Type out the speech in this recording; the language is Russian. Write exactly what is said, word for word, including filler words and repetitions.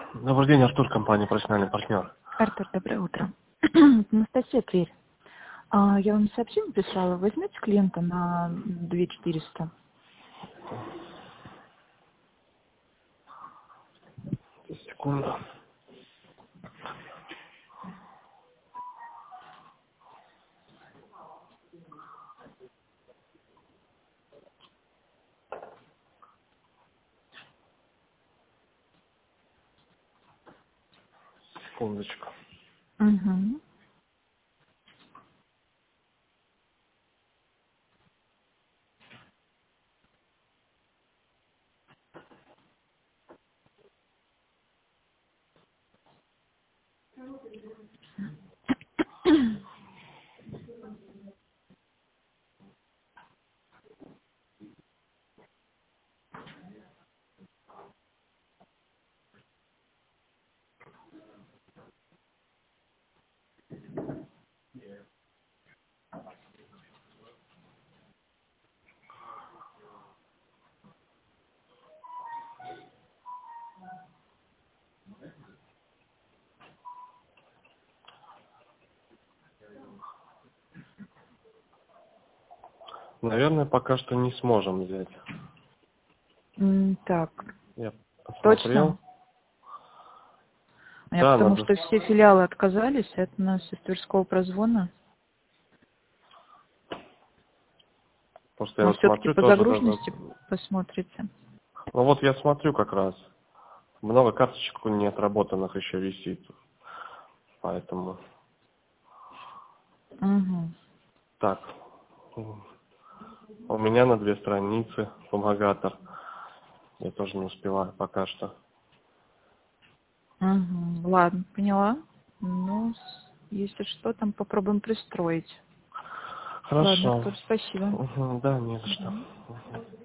Добрый день, Артур, компания «Профессиональный партнер». Артур, доброе утро. Анастасия, Тверь. А, я вам сообщение прислала. Возьмете клиента на две тысячи четыреста? Секунду. Секундочку. Угу. Наверное, пока что не сможем взять. М, Так, Я посмотрел. точно? А я Да, потому надо. что все филиалы отказались, это у нас из Тверского прозвона. Просто я Может, вот все-таки смотрю по тоже даже. загруженности посмотрите? Ну вот я смотрю как раз. Много карточек не отработанных еще висит. Поэтому. Угу. Так. У меня на две страницы помогатор. Я тоже не успеваю пока что. Угу. Ладно, поняла. Ну, с- если что, там попробуем пристроить. Ладно, Хорошо. Артур, спасибо. Угу, да, не за что. Мгм. Мгм.